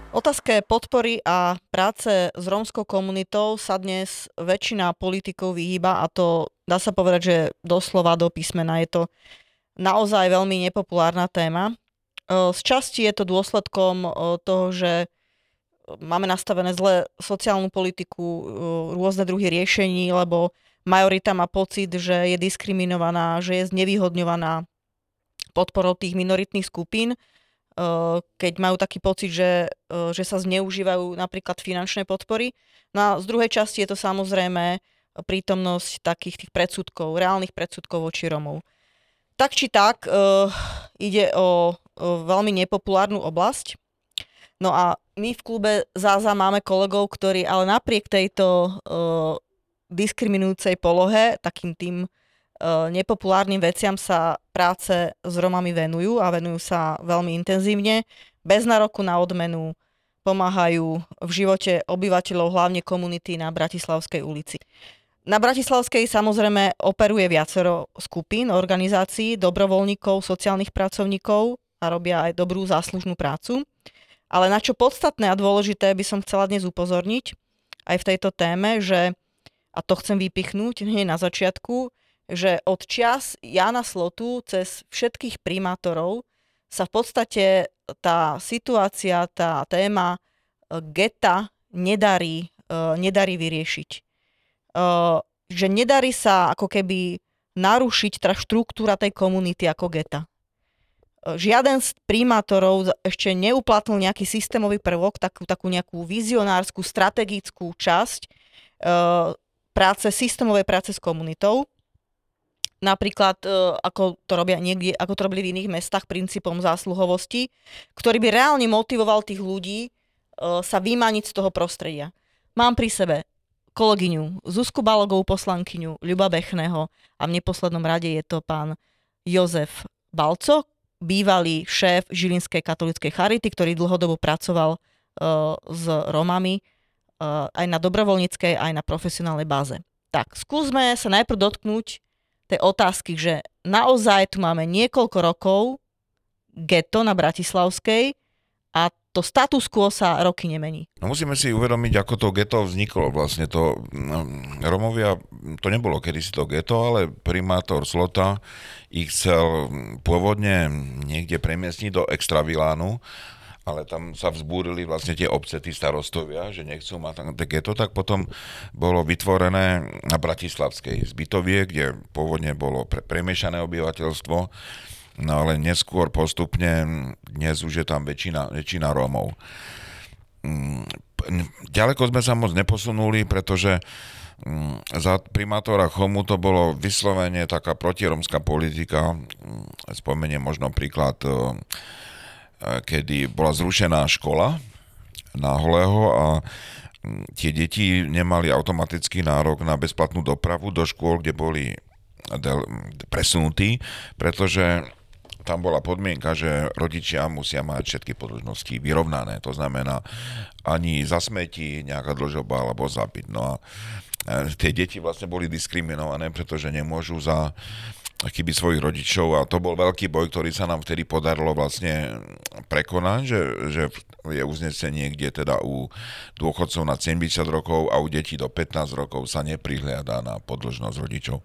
Otázke podpory a práce s rómskou komunitou sa dnes väčšina politikov vyhýba a to dá sa povedať, že doslova do písmena. Je to naozaj veľmi nepopulárna téma. Z časti je to dôsledkom toho, že máme nastavené zlé sociálnu politiku, rôzne druhy riešení, lebo majorita má pocit, že je diskriminovaná, že je znevýhodňovaná podporou tých minoritných skupín, keď majú taký pocit, že sa zneužívajú napríklad finančné podpory. No a z druhej časti je to samozrejme prítomnosť takých tých predsudkov, reálnych predsudkov voči Romov. Tak či tak, ide o veľmi nepopulárnu oblasť. No a my v klube Záza máme kolegov, ktorí ale napriek tejto diskriminujúcej polohe, takým tým nepopulárnym veciam sa práce s Romami venujú a venujú sa veľmi intenzívne, bez nároku na odmenu, pomáhajú v živote obyvateľov, hlavne komunity na Bratislavskej ulici. Na Bratislavskej samozrejme operuje viacero skupín, organizácií, dobrovoľníkov, sociálnych pracovníkov a robia aj dobrú záslužnú prácu. Ale na čo podstatné a dôležité by som chcela dnes upozorniť aj v tejto téme, že, a to chcem vypichnúť hneď na začiatku, že od čias Jána Slotu cez všetkých primátorov sa v podstate tá situácia, tá téma geta nedarí vyriešiť. Že nedarí sa ako keby narušiť tá štruktúra tej komunity ako geta. Žiaden z primátorov ešte neuplatnil nejaký systémový prvok, takú nejakú vizionárskú, strategickú časť systémovej práce s komunitou. Napríklad, ako to robili v iných mestách, princípom zásluhovosti, ktorý by reálne motivoval tých ľudí sa vymaniť z toho prostredia. Mám pri sebe kolegyňu Zuzku Balogovú, poslankyňu Ľuba Bechného a v neposlednom rade je to pán Jozef Balco, bývalý šéf Žilinskej katolíckej charity, ktorý dlhodobo pracoval s Romami aj na dobrovoľníckej, aj na profesionálnej báze. Tak, skúsme sa najprv dotknúť tej otázky, že naozaj tu máme niekoľko rokov geto na Bratislavskej a to status quo sa roky nemení. No musíme si uvedomiť, ako to geto vzniklo. Vlastne to Romovia, to nebolo kedysi to geto, ale primátor Slota ich chcel pôvodne niekde premiestniť do Extravilánu, ale tam sa vzbúrili vlastne tie obce, tí starostovia, že nechcú mať tam geto, tak potom bolo vytvorené na Bratislavskej zbytovie, kde pôvodne bolo premiešané obyvateľstvo, no ale neskôr postupne, dnes už je tam väčšina Rómov. Ďaleko sme sa moc neposunuli, pretože za primátora Chomu to bolo vyslovene taká protiromská politika. Spomeniem možno príklad, kedy bola zrušená škola na Holého a tie deti nemali automatický nárok na bezplatnú dopravu do škôl, kde boli presunutí, pretože tam bola podmienka, že rodičia musia mať všetky podĺžnosti vyrovnané. To znamená ani za smeti nejaká dlžoba alebo za byt. No a tie deti vlastne boli diskriminované, pretože nemôžu za chyby svojich rodičov a to bol veľký boj, ktorý sa nám vtedy podarilo vlastne prekonať, že je uznesenie, kde teda u dôchodcov na 70 rokov a u detí do 15 rokov sa neprihliada na podĺžnosť rodičov.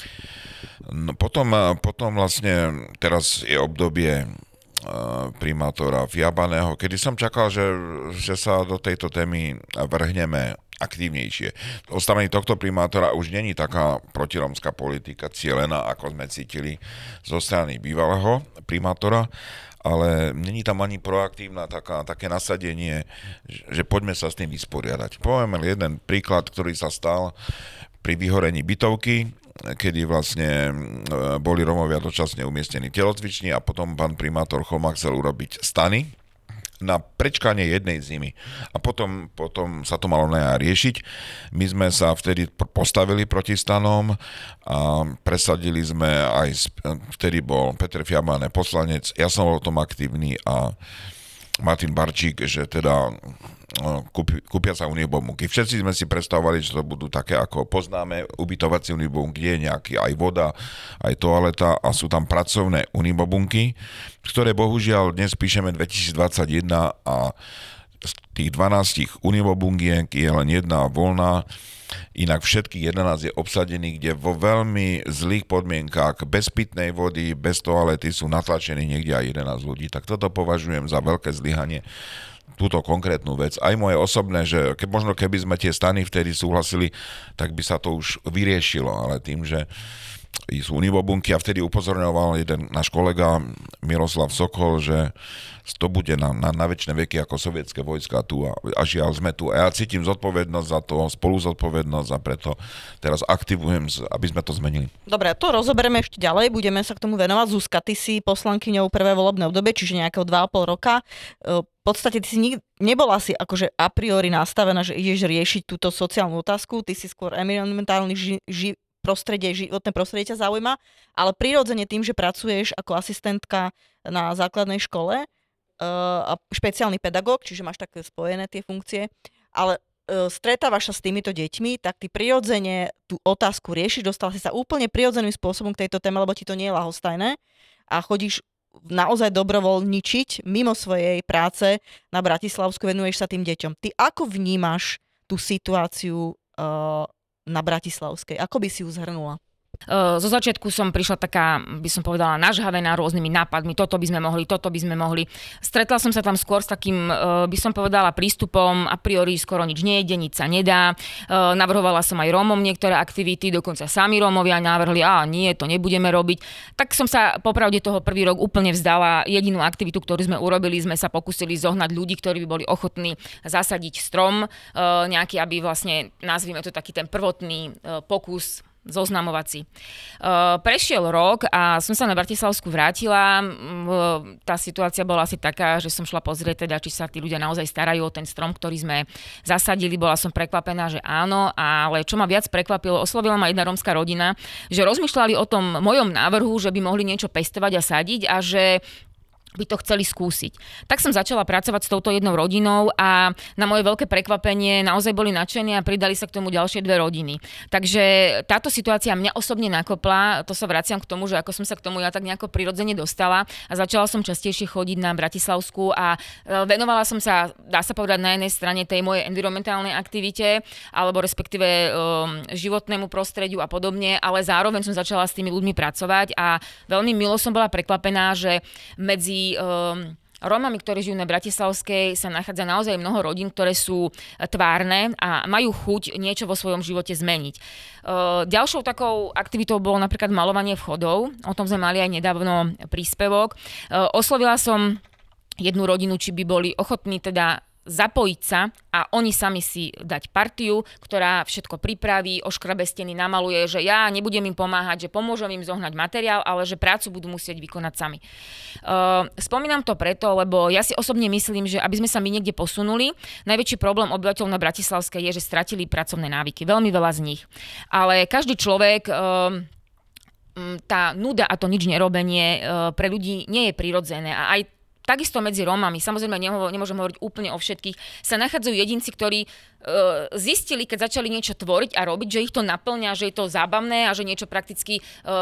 No potom vlastne teraz je obdobie primátora Fiabaného, kedy som čakal, že sa do tejto témy vrhneme aktívnejšie. Ostavenie tohto primátora už není taká protiromská politika cielená, ako sme cítili zo strany bývalého primátora, ale není tam ani proaktívna také nasadenie, že poďme sa s tým vysporiadať. Poviem jeden príklad, ktorý sa stal pri vyhorení bytovky, kedy vlastne boli Romovia dočasne umiestnení v telocvični a potom pán primátor Choma chcel urobiť stany na prečkanie jednej zimy. A potom sa to malo riešiť. My sme sa vtedy postavili proti stanom a presadili sme vtedy bol Peter Fiabane poslanec, ja som bol o tom aktívny a Martin Barčík, že teda kúpia sa unibomúky. Všetci sme si predstavovali, že to budú také, ako poznáme, ubytovacie unibomúky, kde je nejaký aj voda, aj toaleta a sú tam pracovné unibomúky, ktoré bohužiaľ dnes píšeme 2021 a z tých 12 univobungiek je len jedna voľná, inak všetkých 11 je obsadených, kde vo veľmi zlých podmienkách, bez pitnej vody, bez toalety sú natlačení niekde aj 11 ľudí. Tak toto považujem za veľké zlyhanie, túto konkrétnu vec. Aj moje osobné, že možno keby sme tie stany vtedy súhlasili, tak by sa to už vyriešilo, ale tým, že sú univobunky a vtedy upozorňoval jeden náš kolega Miroslav Sokol, že to bude na večné veky ako sovietské vojska tu a žiaľ sme tu. A ja cítim zodpovednosť za to, spolu zodpovednosť a preto teraz aktivujem, aby sme to zmenili. Dobre, to rozoberieme ešte ďalej, budeme sa k tomu venovať. Zuzka, ty si poslankyňou prvé volebné obdobie, čiže nejakého 2,5 roka. V podstate ty si nebola si akože a priori nastavená, že ideš riešiť túto sociálnu otázku, ty si skôr environmentálny životné prostredie ťa zaujíma, ale prirodzene tým, že pracuješ ako asistentka na základnej škole a špeciálny pedagóg, čiže máš také spojené tie funkcie, ale stretávaš sa s týmito deťmi, tak ty prirodzene tú otázku riešiš, dostala si sa úplne prirodzeným spôsobom k tejto téme, lebo ti to nie je ľahostajné a chodíš naozaj dobrovoľničiť mimo svojej práce na Bratislavsku, venuješ sa tým deťom. Ty ako vnímaš tú situáciu na Bratislavskej? Ako by si ju zhrnula? Zo začiatku som prišla taká, by som povedala, nažhavená rôznymi nápadmi, toto by sme mohli. Stretla som sa tam skôr s takým, by som povedala, prístupom a priori skoro nič nejde, nič sa nedá. Navrhovala som aj Rómom niektoré aktivity, dokonca sami Rómovia navrhli, nie, to nebudeme robiť. Tak som sa popravde toho prvý rok úplne vzdala. Jedinú aktivitu, ktorú sme urobili, sme sa pokúsili zohnať ľudí, ktorí by boli ochotní zasadiť strom, nejaký, aby vlastne, nazvime to taký ten prvotný pokus zoznamovací. Prešiel rok a som sa na Bratislavsku vrátila. Tá situácia bola asi taká, že som šla pozrieť teda, či sa tí ľudia naozaj starajú o ten strom, ktorý sme zasadili. Bola som prekvapená, že áno, ale čo ma viac prekvapilo, oslovila ma jedna rómska rodina, že rozmýšľali o tom mojom návrhu, že by mohli niečo pestovať a sadiť a že by to chceli skúsiť. Tak som začala pracovať s touto jednou rodinou a na moje veľké prekvapenie naozaj boli nadšení a pridali sa k tomu ďalšie 2 rodiny. Takže táto situácia mňa osobne nakopla, to sa vraciam k tomu, že ako som sa k tomu ja tak nejako prirodzene dostala a začala som častejšie chodiť na Bratislavsku a venovala som sa, dá sa povedať, na jednej strane tej mojej environmentálnej aktivite alebo respektíve životnému prostrediu a podobne, ale zároveň som začala s tými ľuďmi pracovať a veľmi milo som bola prekvapená, že medzi Rómami, ktorí žijú na Bratislavskej, sa nachádza naozaj mnoho rodín, ktoré sú tvárne a majú chuť niečo vo svojom živote zmeniť. Ďalšou takou aktivitou bolo napríklad malovanie vchodov. O tom sme mali aj nedávno príspevok. Oslovila som jednu rodinu, či by boli ochotní teda zapojiť sa a oni sami si dať partiu, ktorá všetko pripraví, oškrabe steny, namaluje, že ja nebudem im pomáhať, že pomôžem im zohnať materiál, ale že prácu budú musieť vykonať sami. Spomínam to preto, lebo ja si osobne myslím, že aby sme sa my niekde posunuli, najväčší problém obyvateľov na Bratislavskej je, že stratili pracovné návyky. Veľmi veľa z nich. Ale každý človek tá nuda a to nič nerobenie pre ľudí nie je prirodzené a aj takisto medzi Rómami, samozrejme nemôžem hovoriť úplne o všetkých, sa nachádzajú jedinci, ktorí zistili, keď začali niečo tvoriť a robiť, že ich to naplňa, že je to zábavné a že niečo prakticky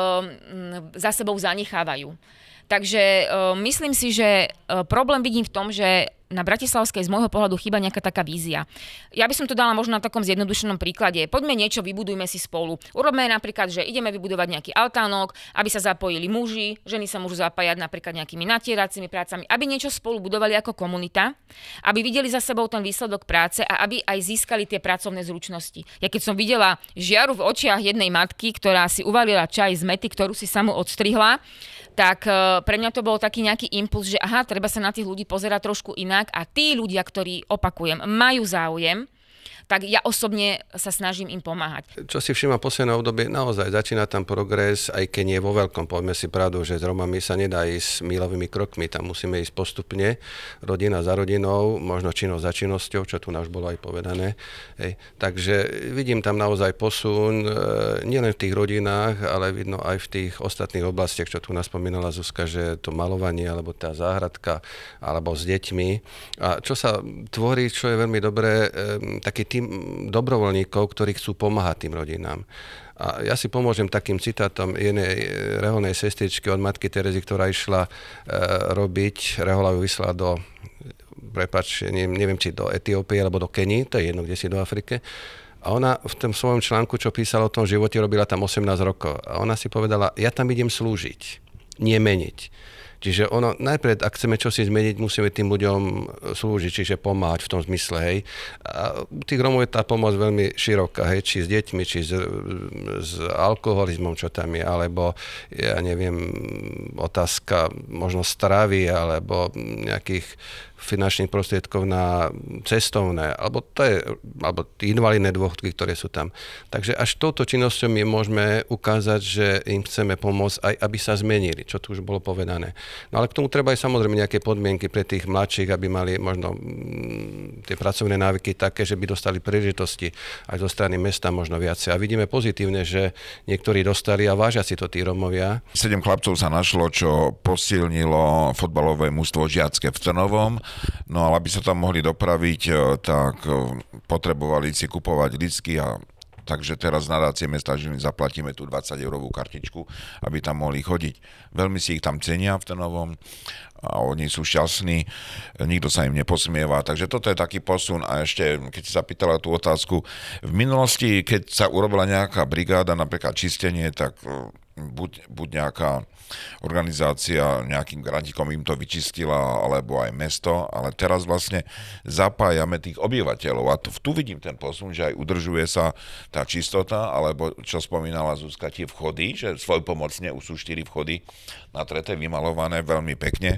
za sebou zanechávajú. Takže myslím si, že problém vidím v tom, že na Bratislavskej z môjho pohľadu chýba nejaká taká vízia. Ja by som to dala možno na takom zjednodušenom príklade. Poďme niečo, vybudujme si spolu. Urobme napríklad, že ideme vybudovať nejaký altánok, aby sa zapojili muži, ženy sa môžu zapájať napríklad nejakými natieracími prácami, aby niečo spolu budovali ako komunita, aby videli za sebou ten výsledok práce a aby aj získali tie pracovné zručnosti. Ja keď som videla žiaru v očiach jednej matky, ktorá si uvalila čaj z mäty, ktorú si samu odstrihla, tak pre mňa to bol taký nejaký impuls, že treba sa na tých ľudí pozerať trošku inak a tí ľudia, ktorí, opakujem, majú záujem, tak ja osobne sa snažím im pomáhať. Čo si všímam posledné obdobie, naozaj začína tam progres, aj keď nie vo veľkom, poďme si pravdu, že s Romami sa nedá ísť míľovými krokmi, tam musíme ísť postupne, rodina za rodinou, možno činnosť za činnosťou, čo tu už bolo aj povedané. Takže vidím tam naozaj posun, nielen v tých rodinách, ale vidno aj v tých ostatných oblastiach, čo tu naspomínala Zuzka, že to malovanie, alebo tá záhradka, alebo s deťmi. A čo sa tvorí, čo je veľmi dobré, taký tým dobrovoľníkov, ktorí chcú pomáhať tým rodinám. A ja si pomôžem takým citátom jednej reholnej sestričky od matky Terezy, ktorá išla robiť, rehola ju vyslala do prepáč, neviem, či do Etiópie alebo do Kenii, to je jedno, kde si do Afrike. A ona v tom svojom článku, čo písala o tom živote, robila tam 18 rokov. A ona si povedala, ja tam idem slúžiť, nie meniť. Čiže ono, najprv, ak chceme čosi zmeniť, musíme tým ľuďom slúžiť, čiže pomáhať v tom zmysle, hej. A u tých Rómov je tá pomoc veľmi široká, hej, či s deťmi, či s alkoholizmom, čo tam je, alebo, ja neviem, otázka možno stravy, alebo nejakých finančných prostriedkov na cestovné, alebo invalidné dôchodky, ktoré sú tam. Takže až touto činnosťou my môžeme ukázať, že im chceme pomôcť aj, aby sa zmenili, čo tu už bolo povedané. No ale k tomu treba aj samozrejme nejaké podmienky pre tých mladších, aby mali možno tie pracovné návyky také, že by dostali príležitosti aj zo strany mesta možno viacej. A vidíme pozitívne, že niektorí dostali a vážia si to tí Rómovia. 7 chlapcov sa našlo, čo posilnilo fotbalové mužstvo žiacké v Trnovom. No ale aby sa tam mohli dopraviť, tak potrebovali si kupovať lístky a takže teraz z nadácie mesta Žiliny zaplatíme tú 20-eurovú kartičku, aby tam mohli chodiť. Veľmi si ich tam cenia v Trnovom a oni sú šťastní, nikto sa im neposmieva, takže toto je taký posun. A ešte, keď si sa pýtala tú otázku, v minulosti, keď sa urobila nejaká brigáda, napríklad čistenie, tak buď nejaká organizácia nejakým grantíkom im to vyčistila, alebo aj mesto, ale teraz vlastne zapájame tých obyvateľov a tu vidím ten posun, že aj udržuje sa tá čistota, alebo čo spomínala Zuzka, tie vchody, že svojpomocne už sú 4 vchody natreté, vymalované veľmi pekne.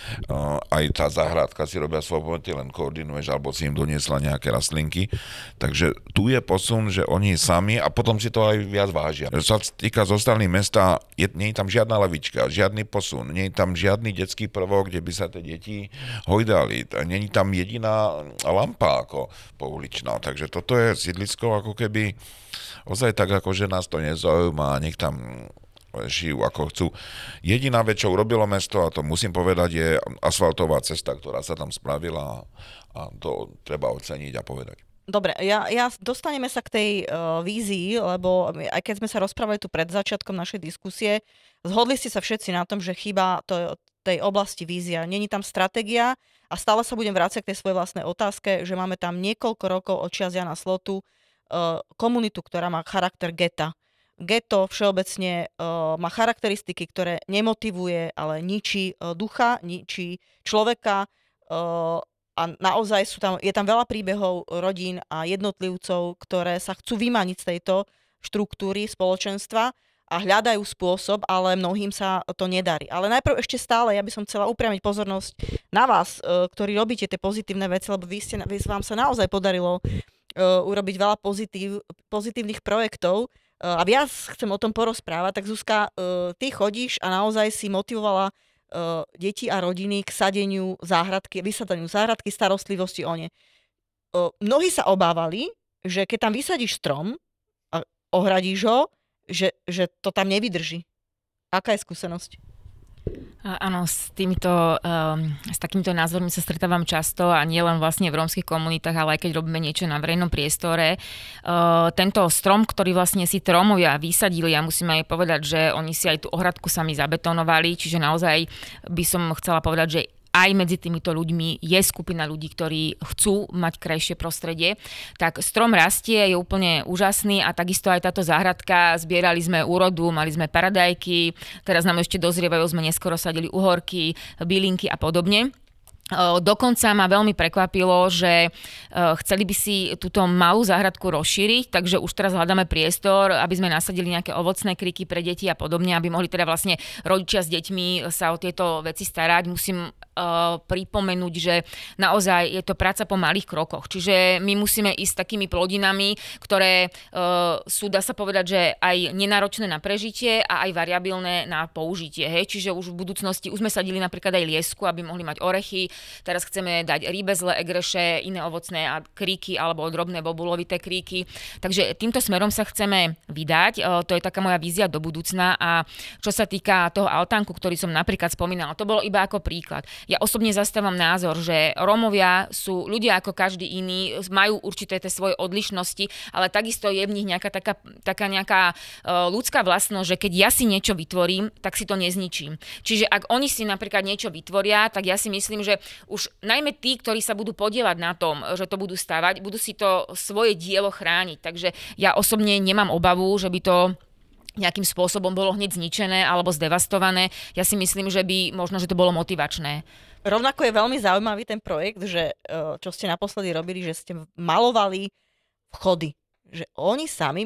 Aj tá záhradka si robia svojpomocne, len koordinuješ, alebo si im doniesla nejaké rastlinky. Takže tu je posun, že oni sami a potom si to aj viac vážia. Čo sa týka zo strany mesta, nie je tam žiadna lavička, žiadny posun, nie je tam žiadny detský prvok, kde by sa tie deti hojdali. Nie je tam jediná lampa ako pouličná. Takže toto je sídlisko ako keby ozaj tak, ako že nás to nezaujíma, nech tam žijú ako chcú. Jediná vec, čo urobilo mesto, a to musím povedať, je asfaltová cesta, ktorá sa tam spravila a to treba oceniť a povedať. Dobre, dostaneme sa k tej vízii, lebo aj keď sme sa rozprávali tu pred začiatkom našej diskusie, zhodli ste sa všetci na tom, že chýba tej oblasti vízia. Není tam stratégia a stále sa budem vrácať k tej svojej vlastnej otázke, že máme tam niekoľko rokov od čias Jana Slotu komunitu, ktorá má charakter geta. Geto všeobecne má charakteristiky, ktoré nemotivuje, ale ničí ducha, ničí človeka a naozaj je tam veľa príbehov rodín a jednotlivcov, ktoré sa chcú vymaniť z tejto štruktúry spoločenstva a hľadajú spôsob, ale mnohým sa to nedarí. Ale najprv ešte stále, ja by som chcela upriamiť pozornosť na vás, ktorí robíte tie pozitívne veci, lebo vám sa naozaj podarilo urobiť veľa pozitívnych projektov a viac chcem o tom porozprávať. Tak Zuzka, ty chodíš a naozaj si motivovala deti a rodiny k sadeniu záhradky, vysadaniu záhradky, starostlivosti o ne. Mnohí sa obávali, že keď tam vysadíš strom a ohradíš ho, že to tam nevydrží. Aká je skúsenosť? Áno, s takýmito názormi sa stretávam často a nie len vlastne v rómskych komunitách, ale aj keď robíme niečo na verejnom priestore. Tento strom, ktorý vlastne si Rómovia vysadili, ja musím aj povedať, že oni si aj tú ohradku sami zabetonovali, čiže naozaj by som chcela povedať, že aj medzi týmito ľuďmi je skupina ľudí, ktorí chcú mať krajšie prostredie. Tak strom rastie, je úplne úžasný a takisto aj táto záhradka, zbierali sme úrodu, mali sme paradajky, teraz nám ešte dozrievajú, sme neskoro sadili uhorky, bylinky a podobne. Dokonca ma veľmi prekvapilo, že chceli by si túto malú záhradku rozšíriť, takže už teraz hľadáme priestor, aby sme nasadili nejaké ovocné kriky pre deti a podobne, aby mohli teda vlastne rodičia s deťmi sa o tieto veci starať. Musím pripomenúť, že naozaj je to práca po malých krokoch. Čiže my musíme ísť takými plodinami, ktoré sú, dá sa povedať, že aj nenáročné na prežitie a aj variabilné na použitie. Hej? Čiže už v budúcnosti, už sme sadili napríklad aj liesku, aby mohli mať orechy. Teraz chceme dať rýbezle, egreše, iné ovocné a kríky alebo drobné bobulovité kríky. Takže týmto smerom sa chceme vydať. To je taká moja vízia do budúcna. A čo sa týka toho altánku, ktorý som napríklad spomínala, to bolo iba ako príklad. ja osobne zastávam názor, že Rómovia sú ľudia ako každý iný, majú určité tie svoje odlišnosti, ale takisto je v nich nejaká taká nejaká ľudská vlastnosť, že keď ja si niečo vytvorím, tak si to nezničím. Čiže ak oni si napríklad niečo vytvoria, tak ja si myslím, že už najmä tí, ktorí sa budú podieľať na tom, že to budú stavať, budú si to svoje dielo chrániť. Takže ja osobne nemám obavu, že by to nejakým spôsobom bolo hneď zničené alebo zdevastované. Ja si myslím, že by možno, že to bolo motivačné. Rovnako je veľmi zaujímavý ten projekt, že čo ste naposledy robili, že ste malovali vchody. Že oni sami,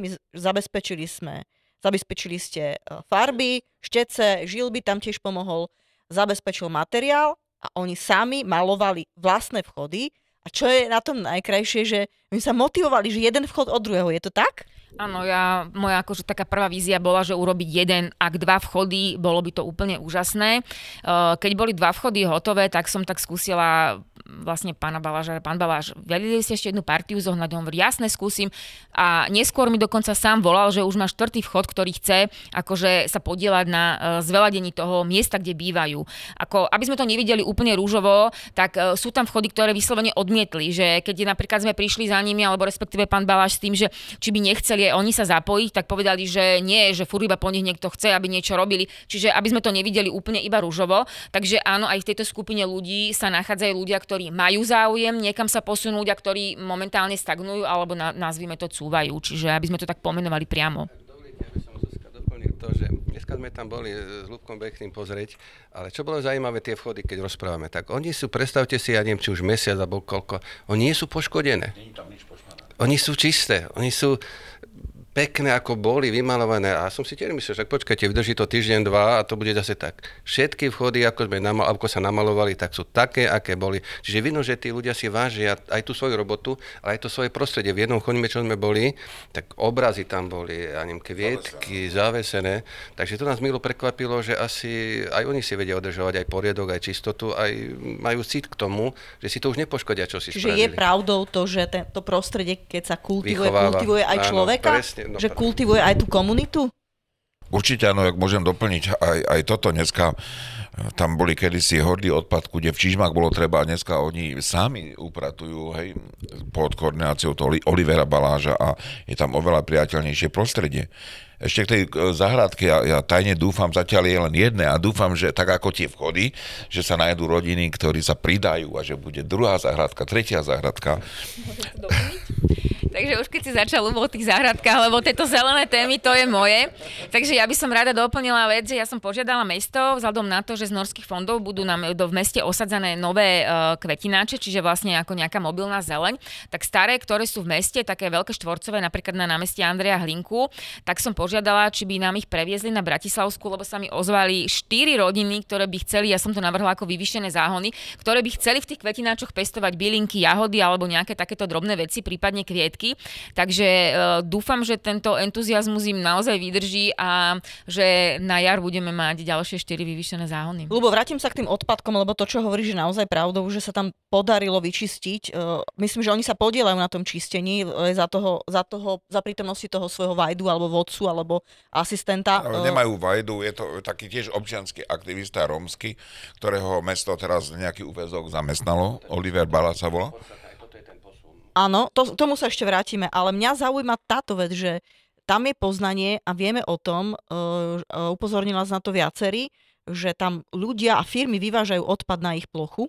zabezpečili ste farby, štece, Žilby tam tiež pomohol, zabezpečil materiál a oni sami malovali vlastné vchody. A čo je na tom najkrajšie, že my sa motivovali, že jeden vchod od druhého. Je to tak? Áno, moja akože taká prvá vízia bola, že urobiť jeden, ak 2 vchody, bolo by to úplne úžasné. Keď boli 2 vchody hotové, tak som tak skúsila vlastne pán Baláš, vedeli ste ešte jednu partiu zohnať, on hovorí, jasne, skúsim. A neskôr mi dokonca sám volal, že už má 4. vchod, ktorý chce akože sa podieľať na zveladení toho miesta, kde bývajú. Aby sme to nevideli úplne rúžovo, tak sú tam vchody, ktoré vyslovene odmietli, že keď napríklad sme prišli za nimi, alebo respektíve pán Baláš s tým, že či by nechceli oni sa zapojiť, tak povedali, že nie, že furt iba po nich niekto chce, aby niečo robili. Čiže aby sme to nevideli úplne iba ružovo. Takže áno, aj v tejto skupine ľudí sa nachádzajú ľudia, ktorí majú záujem niekam sa posunúť a ktorí momentálne stagnujú alebo nazvime to cúvajú. Čiže aby sme to tak pomenovali priamo. Dovolite, aby som Zuzka doplnil to, že dneska sme tam boli s Ľubkom Bechtým pozrieť, ale čo bolo zaujímavé tie vchody, keď rozprávame, tak oni sú, predstavte si, ja neviem, či už mesiac alebo koľko, oni nie sú poškodené. Oni sú čisté, oni sú pekné, ako boli, vymalované. A som si tiež myslel, že počkajte, vydrží to týždeň, 2 a to bude zase tak. Všetky vchody, ako sa namalovali, tak sú také, aké boli. Čiže vidno, že tí ľudia si vážia aj tú svoju robotu, ale aj to svoje prostredie. V jednom chodíme, čo sme boli, tak obrazy tam boli, ja neviem, kvietky, zavesené. Takže to nás milo prekvapilo, že asi aj oni si vedia udržovať aj poriadok, aj čistotu, aj majú cit k tomu, že si to už nepoškodia, čo si Čiže spravili. je pravdou to, že to prostredie, keď sa kultivuje aj človeka? Presne. Že kultivuje aj tú komunitu? Určite áno, ak môžem doplniť aj toto dneska. Tam boli kedysi hordy odpadku, kde v Čižmách bolo treba, dneska oni sami upratujú, hej, pod koordináciou toho Olivera Baláža a je tam oveľa priateľnejšie prostredie. Ešte k tej záhradke, ja tajne dúfam, zatiaľ je len jedné a dúfam, že tak ako tie vchody, že sa nájdú rodiny, ktorí sa pridajú a že bude druhá záhradka, tretia záhradka. Takže už keď si začal o tých záhradkách, lebo tieto zelené témy, to je moje. Takže ja by som rada doplnila vec, že ja som požiadala mesto, vzhľadom na to, že z norských fondov budú v meste osadzané nové kvetináče, čiže vlastne ako nejaká mobilná zeleň, tak staré, ktoré sú v meste, také veľké štvorcové, napríklad na námestí Andreja Hlinku, tak som požiadala, či by nám ich previezli na Bratislavskú, lebo sa mi ozvali 4 rodiny, ktoré by chceli, ja som to navrhla ako vyvýšené záhony, ktoré by chceli v tých kvetináčoch pestovať bylinky, jahody alebo nejaké takéto drobné veci, prípadne kvietky. Takže dúfam, že tento entuziazmus im naozaj vydrží a že na jar budeme mať ďalšie 4 vyvýšené záhony. Ľubo, vrátim sa k tým odpadkom, lebo to, čo hovoríš, je naozaj pravdou, že sa tam podarilo vyčistiť. Myslím, že oni sa podieľajú na tom čistení za prítomnosti toho svojho vajdu alebo vodcu alebo asistenta. Ale nemajú vajdu, je to taký tiež občiansky aktivista rómsky, ktorého mesto teraz nejaký úväzok zamestnalo. Oliver Bala sa volá. Áno, tomu sa ešte vrátime, ale mňa zaujíma táto vec, že tam je poznanie a vieme o tom, upozornila na to viacerí, že tam ľudia a firmy vyvážajú odpad na ich plochu.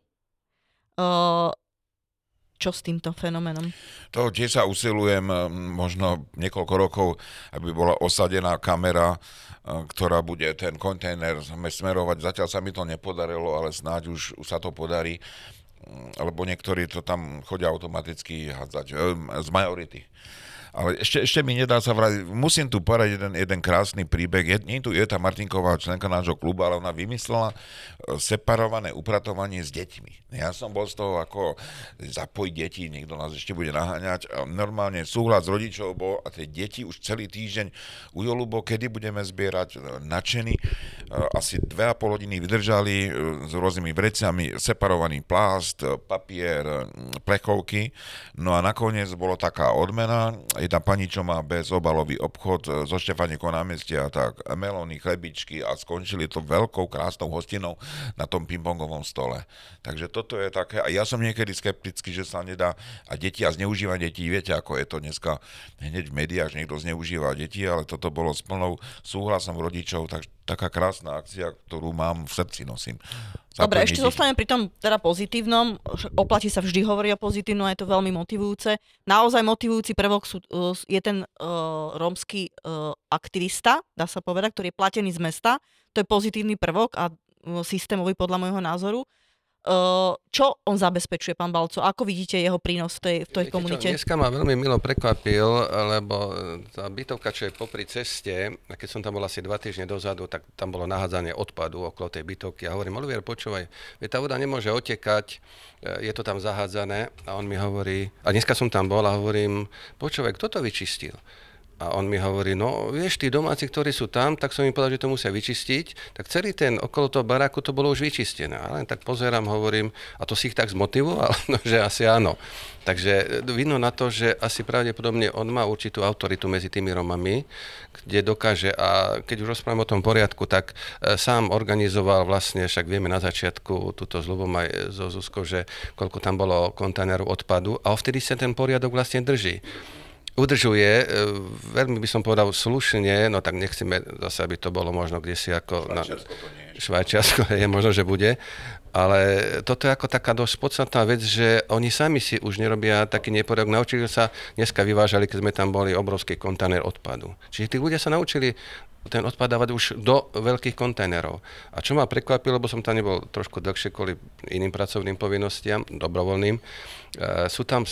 Čo s týmto fenoménom? To tiež sa usilujem možno niekoľko rokov, aby bola osadená kamera, ktorá bude ten kontajner smerovať. Zatiaľ sa mi to nepodarilo, ale snáď už sa to podarí. Lebo niektorí to tam chodia automaticky hádzať z majority. Ale ešte mi nedá sa vrátiť. Musím tu povedať jeden krásny príbeh. Nie tu Jeta Martinková, členka nášho klubu, ale ona vymyslela separované upratovanie s deťmi. Ja som bol z toho, ako zapojiť deti, niekto nás ešte bude naháňať. A normálne súhlas rodičov bol a tie deti už celý týždeň ujolubo, kedy budeme zbierať, nadšení. Asi 2,5 hodiny vydržali s rôznymi vrecami, separovaný plást, papier, plechovky. No a nakoniec bolo taká odmena. jedna pani, čo má bezobalový obchod zo Štefánikov námestia, tak melóny, chlebičky a skončili to veľkou krásnou hostinou na tom pingpongovom stole. Takže toto je také, a ja som niekedy skeptický, že sa nedá, a deti a zneužíva detí, viete, ako je to dneska hneď v médiách, že niekto zneužíva deti, ale toto bolo s plnou súhlasom rodičov, tak taká krásna akcia, ktorú mám v srdci, nosím. Dobre, ešte zostanem pri tom teda pozitívnom. Oplatí sa vždy hovoriť o pozitívnom, je to veľmi motivujúce. Naozaj motivujúci prvok je ten rómsky aktivista, dá sa povedať, ktorý je platený z mesta. To je pozitívny prvok a systémový podľa môjho názoru. Čo on zabezpečuje, pán Balco? Ako vidíte jeho prínos v tej komunite? Dneska ma veľmi milo prekvapil, lebo tá bytovka, čo je popri ceste, a keď som tam bol asi 2 týždne dozadu, tak tam bolo nahádzanie odpadu okolo tej bytovky. A hovorím, Olivier, počúvaj, tá voda nemôže otekať, je to tam zahádzané. A on mi hovorí, a dneska som tam bol a hovorím, počúvaj, kto to vyčistil? A on mi hovorí, no vieš, tí domáci, ktorí sú tam, tak som im povedal, že to musia vyčistiť. Tak celý ten okolo toho baráku to bolo už vyčistené. A len tak pozerám, hovorím, a to si ich tak zmotivoval? No, že asi áno. Takže vidno na to, že asi pravdepodobne on má určitú autoritu medzi tými Romami, kde dokáže, a keď už rozprávam o tom poriadku, tak sám organizoval vlastne, však vieme na začiatku, túto s Ľubom aj so Zuzkou, že koľko tam bolo kontajnerov odpadu, a vtedy sa ten poriadok vlastne drží. Udržuje, veľmi by som povedal slušne, no tak nechceme zase, aby to bolo možno kdesi ako Švajčiarsko, je možno, že bude, ale toto je ako taká dosť podstatná vec, že oni sami si už nerobia taký neporiadok. Naučili sa, dneska vyvážali, keď sme tam boli, obrovský kontajner odpadu. Čiže tí ľudia sa naučili ten odpad dávať už do veľkých kontajnerov. A čo ma prekvapilo, lebo som tam nebol trošku dlhšie kvôli iným pracovným povinnostiam, dobrovoľným, sú tam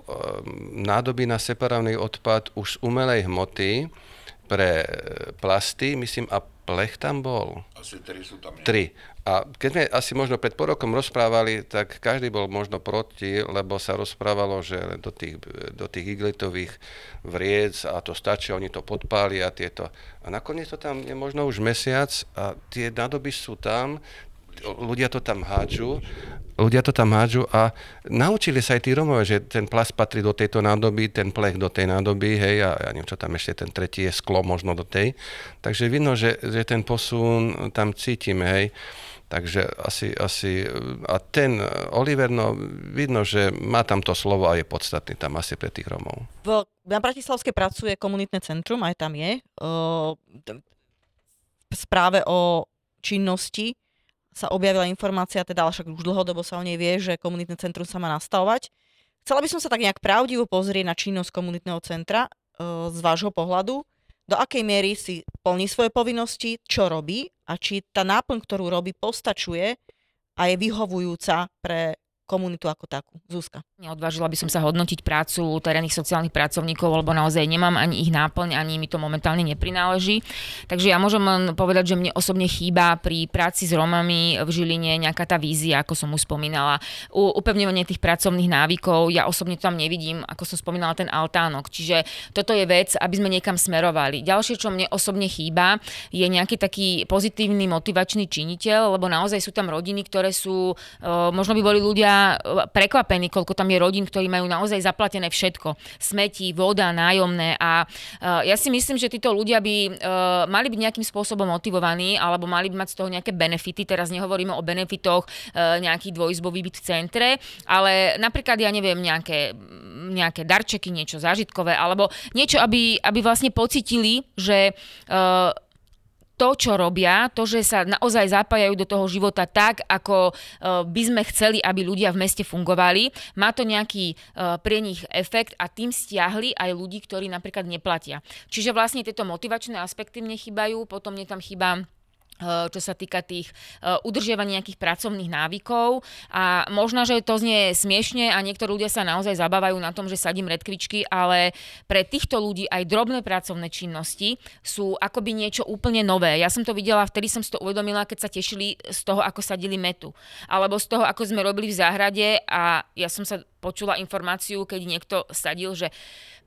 nádoby na separovaný odpad už z umelej hmoty pre plasty, myslím, a plech tam bol. Asi 3 sú tam. 3. A keď sme asi možno pred porokom rozprávali, tak každý bol možno proti, lebo sa rozprávalo, že len do tých igelitových vriec a to stačí, oni to podpália tieto. A nakoniec to tam je možno už mesiac a tie nádoby sú tam, ľudia to tam hádžu a naučili sa aj tí Rómovia, že ten plast patrí do tejto nádoby, ten plech do tej nádoby, hej, a ja neviem, čo tam ešte, ten tretí je sklo možno do tej. Takže vidno, že ten posun tam cítime, hej. Takže asi a ten Oliver, no vidno, že má tam to slovo a je podstatný tam asi pre tých Rómov. Na Bratislavskej pracuje komunitné centrum, aj tam je. V správe o činnosti sa objavila informácia, teda ale však už dlhodobo sa o nej vie, že komunitné centrum sa má nastavovať. Chcela by som sa tak nejak pravdivo pozrieť na činnosť komunitného centra z vášho pohľadu. Do akej miery si plní svoje povinnosti, čo robí a či tá náplň, ktorú robí, postačuje a je vyhovujúca pre komunitu ako takú. Zuzka. Neodvážila by som sa hodnotiť prácu terénnych sociálnych pracovníkov, lebo naozaj nemám ani ich náplň, ani mi to momentálne neprináleží. Takže ja môžem len povedať, že mne osobne chýba pri práci s Rómami v Žiline nejaká tá vízia, ako som už spomínala. Upevňovanie tých pracovných návykov, ja osobne tam nevidím, ako som spomínala, ten altánok. Čiže toto je vec, aby sme niekam smerovali. Ďalšie, čo mne osobne chýba, je nejaký taký pozitívny motivačný činiteľ, lebo naozaj sú tam rodiny, ktoré sú, možno by boli ľudia prekvapení, koľko tam je rodín, ktorí majú naozaj zaplatené všetko. Smeti, voda, nájomné a ja si myslím, že títo ľudia by mali byť nejakým spôsobom motivovaní alebo mali by mať z toho nejaké benefity. Teraz nehovoríme o benefitoch nejaký dvojizbový byt v centre, ale napríklad, ja neviem, nejaké darčeky, niečo zážitkové alebo niečo, aby vlastne pocitili, že to, čo robia, to, že sa naozaj zapájajú do toho života tak, ako by sme chceli, aby ľudia v meste fungovali. Má to nejaký pre nich efekt a tým stiahli aj ľudí, ktorí napríklad neplatia. Čiže vlastne tieto motivačné aspekty mne chýbajú, potom mne tam chýba čo sa týka tých udržiavania nejakých pracovných návykov a možno, že to znie smiešne a niektorí ľudia sa naozaj zabávajú na tom, že sadím redkvičky, ale pre týchto ľudí aj drobné pracovné činnosti sú akoby niečo úplne nové. Ja som to videla, vtedy som si to uvedomila, keď sa tešili z toho, ako sadili metu. Alebo z toho, ako sme robili v záhrade a ja som sa počula informáciu, keď niekto sadil, že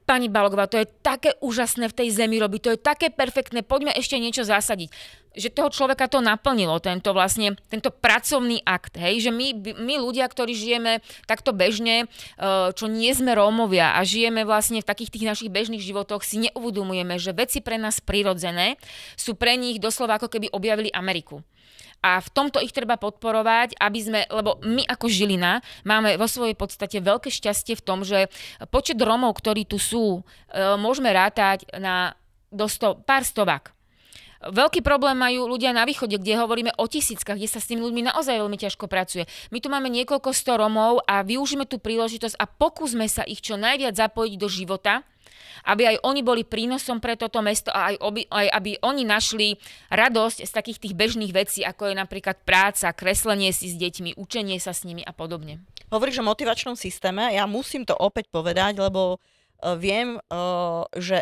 Pani Balogová, to je také úžasné v tej zemi robiť, to je také perfektné, poďme ešte niečo zasadiť. Že toho človeka to naplnilo, tento pracovný akt, hej, že my ľudia, ktorí žijeme takto bežne, čo nie sme Rómovia a žijeme vlastne v takých tých našich bežných životoch, si neuvedomujeme, že veci pre nás prirodzené sú pre nich doslova ako keby objavili Ameriku. A v tomto ich treba podporovať, lebo my ako Žilina máme vo svojej podstate veľké šťastie v tom, že počet Rómov, ktorí tu sú, môžeme rátať na pár stovák. Veľký problém majú ľudia na východe, kde hovoríme o tisíckach, kde sa s tými ľuďmi naozaj veľmi ťažko pracuje. My tu máme niekoľko 100 Rómov a využíme tú príležitosť a pokúsme sa ich čo najviac zapojiť do života, aby aj oni boli prínosom pre toto mesto a aj aby oni našli radosť z takých tých bežných vecí, ako je napríklad práca, kreslenie si s deťmi, učenie sa s nimi a podobne. Hovoríš o motivačnom systéme, ja musím to opäť povedať, lebo viem, že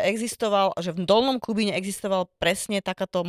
v Dolnom Kubíne existoval presne takáto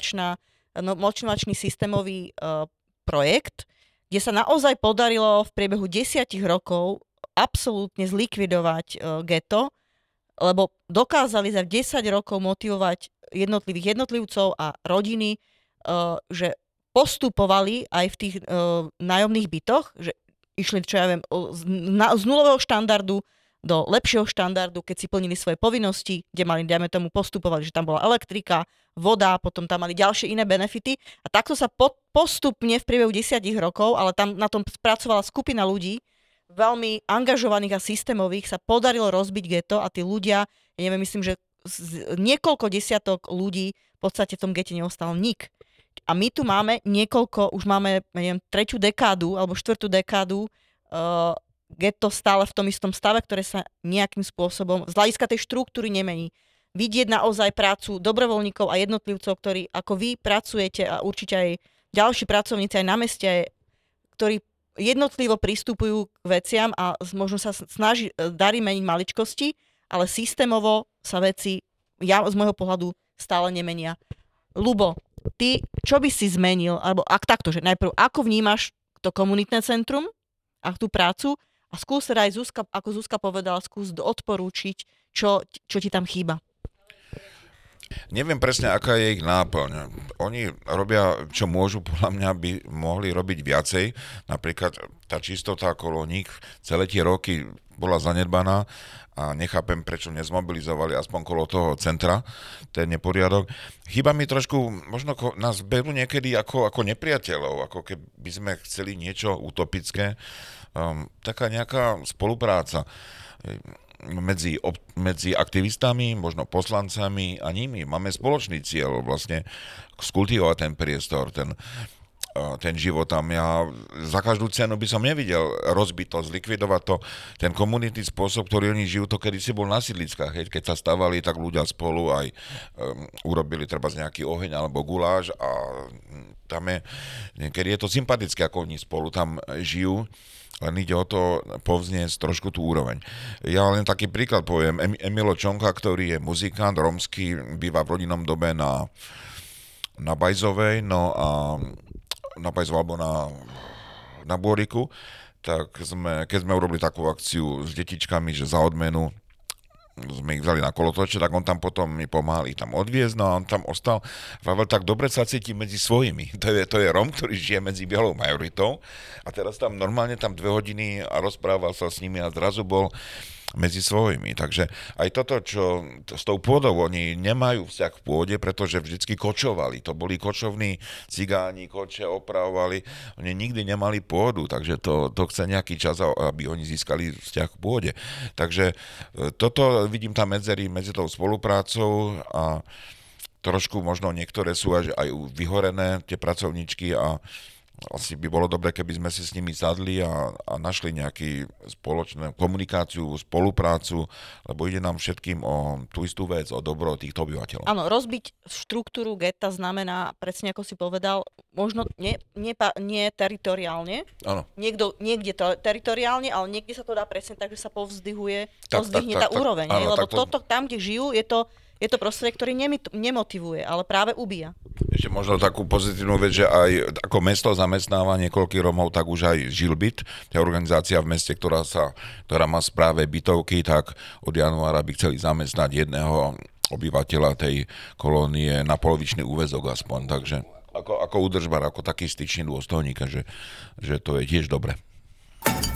motivačný systémový projekt, kde sa naozaj podarilo v priebehu 10 rokov absolútne zlikvidovať ghetto, lebo dokázali za 10 rokov motivovať jednotlivcov a rodiny, že postupovali aj v tých nájomných bytoch, že išli, čo ja viem, z nulového štandardu do lepšieho štandardu, keď si plnili svoje povinnosti, kde mali, dajme tomu, postupovali, že tam bola elektrika, voda, potom tam mali ďalšie iné benefity. A takto sa postupne v priebehu 10 rokov, ale tam na tom pracovala skupina ľudí, veľmi angažovaných a systémových, sa podarilo rozbiť ghetto a tí ľudia, ja neviem, myslím, že niekoľko desiatok ľudí v podstate v tom gete neostal nik. A my tu máme už máme, neviem, 3. dekádu alebo 4. dekádu ghetto stále v tom istom stave, ktoré sa nejakým spôsobom z hľadiska tej štruktúry nemení. Vidieť naozaj prácu dobrovoľníkov a jednotlivcov, ktorí ako vy pracujete a určite aj ďalší pracovníci aj na meste, ktorí jednotlivo pristupujú k veciam a možno sa darí meniť maličkosti, ale systémovo sa veci, z môjho pohľadu, stále nemenia. Ľubo, ty čo by si zmenil, alebo takto, že najprv ako vnímaš to komunitné centrum a tú prácu a skús aj Zuzka, ako Zuzka povedala, skús odporúčiť, čo ti tam chýba. Neviem presne, aká je ich náplň. Oni robia, čo môžu, podľa mňa by mohli robiť viacej. Napríklad tá čistota kolóník celé tie roky bola zanedbaná a nechápem, prečo nezmobilizovali aspoň kolo toho centra, ten neporiadok. Chýba mi trošku, možno nás berú niekedy ako nepriateľov, ako keby sme chceli niečo utopické. Taká nejaká spolupráca medzi aktivistami, možno poslancami a nimi. Máme spoločný cieľ vlastne skultivovať ten priestor, ten život tam. Ja za každú cenu by som nevidel rozbiť to, zlikvidovať to. Ten komunitný spôsob, ktorý oni žijú, to kedysi bol na sídliskách. Keď sa stávali, tak ľudia spolu aj urobili treba nejaký oheň alebo guláš a tam niekedy je to sympatické, ako oni spolu tam žijú. Len ide o to povzniesť trošku tú úroveň. Ja len taký príklad poviem. Emilo Čonka, ktorý je muzikant, rómsky, býva v rodinnom dome na Bajzovej, no a na Bajzove alebo na Bôriku, tak keď sme urobili takú akciu s detičkami, že za odmenu sme ich vzali na kolotoče, tak on tam potom mi pomáhal ich tam odviezť, no a on tam ostal. Vravel, tak dobre sa cíti medzi svojimi. To je Róm, ktorý žije medzi bielou majoritou a teraz tam normálne 2 hodiny a rozprával sa s nimi a zrazu bol medzi svojimi. Takže aj toto, čo s tou pôdou, oni nemajú vzťah k pôde, pretože vždycky kočovali. To boli kočovní cigáni, koče opravovali. Oni nikdy nemali pôdu, takže to chce nejaký čas, aby oni získali vzťah k pôde. Takže toto vidím tam medzery medzi tou spoluprácou a trošku možno niektoré sú aj vyhorené, tie pracovníčky a asi by bolo dobre, keby sme si s nimi sadli a našli nejakú spoločnú komunikáciu, spoluprácu, lebo ide nám všetkým o tú istú vec, o dobro týchto obyvateľov. Áno, rozbiť štruktúru geta znamená, presne ako si povedal, možno nie teritoriálne. Áno. Niekde teritoriálne, ale niekde sa to dá presne tak, že sa povzdvihne tá úroveň. Áno, lebo toto tam, kde žijú, je to Je to prostredie, ktoré nemotivuje, ale práve ubíja. Ešte možno takú pozitívnu vec, že aj ako mesto zamestnáva niekoľkých Romov, tak už aj Žilbyt, tá organizácia v meste, ktorá má správe bytovky, tak od januára by chceli zamestnať jedného obyvateľa tej kolónie na polovičný úväzok aspoň, takže ako údržbar, ako taký styčný dôstojník, že to je tiež dobre.